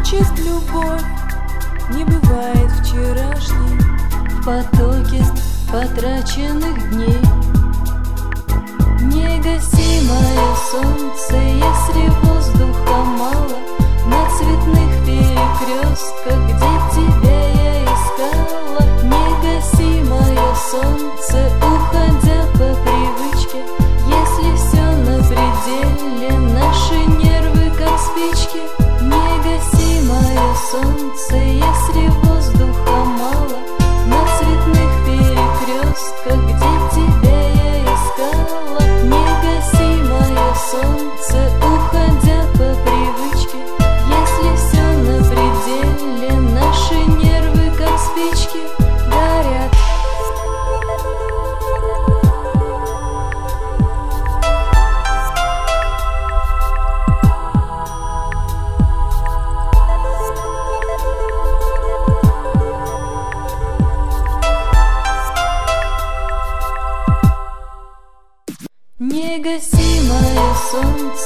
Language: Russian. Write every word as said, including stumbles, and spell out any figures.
значит любовь не бывает вчерашней в потоке потраченных дней. Негасимое солнце, если воздуха мало на цветных перекрестках, где тебя я искала. Негасимое солнце, уходя по привычке, если все на пределе, наши нервы как спички. Негасимое солнце, если воздуха мало на цветных перекрестках, где тебя я искала. Негасимое солнце, уходя по привычке, если все на пределе, наши нервы как спички горят. Негасимое солнце,